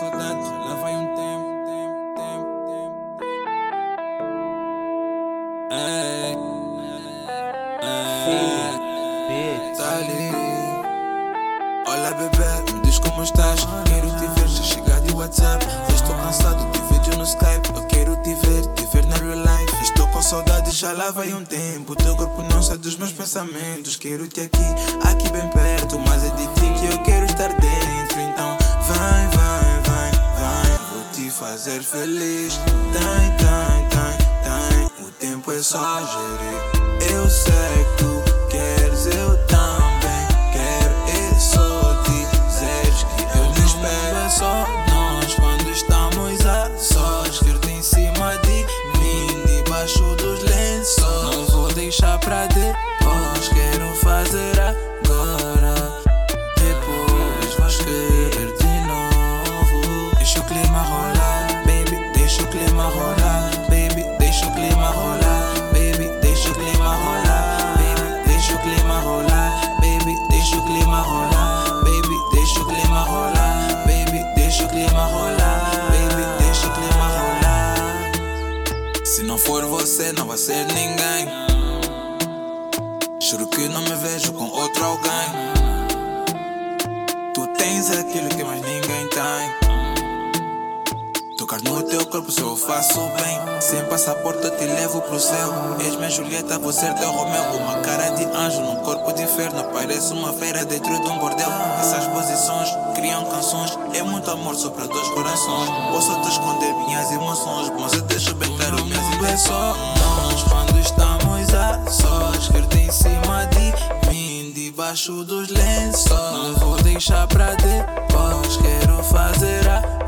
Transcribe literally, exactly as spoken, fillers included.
saudade, já lá vai um tempo, tempo, tempo, tempo. Ei, ei, tá ali. Olha bebê, me diz como estás. Quero te ver, já chegar de WhatsApp. Estou cansado de vídeo no Skype. Eu quero te ver, te ver na real life. Estou com saudade, já lá vai um tempo. Teu corpo não sai dos meus pensamentos. Quero te aqui, aqui bem perto. Mas é de ti que eu quero estar dentro. Então vai, vai, vai, vai. Vou te fazer feliz. Tem, tem, tem, tem. O tempo é só gerir. Eu sei que tu queres, eu também quero. É só dizeres que eu te espero. É só nós quando estamos a sós. Quero-te em cima de mim, debaixo dos lençóis. Não vou deixar pra depois, quero fazer agora. Depois vais querer de novo. Deixa o clima rolar, baby, deixa o clima rolar. Baby, deixa o clima rolar. Baby, deixa o clima rolar. Baby, deixa o clima rolar. Baby, deixa o clima rolar. Baby, deixa o clima rolar. Baby, deixa o clima rolar. Baby, deixa o clima rolar. Se não for você, não vai ser ninguém. Juro que não me vejo com outro alguém. Tu tens aquilo que mais ninguém tem. Tocar no teu corpo só eu faço bem. Sem passaporte eu te levo pro céu. És minha Julieta, vou ser teu Romeu. Uma cara de anjo num corpo de inferno. Parece uma feira dentro de um bordel. Essas posições criam canções. É muito amor só pra dois corações. Posso te esconder minhas emoções, mas eu deixo bem claro minhas intenções. É só nós quando estamos a sós. Quero-te em cima de mim, debaixo dos lençóis. Não vou deixar pra depois, quero fazer a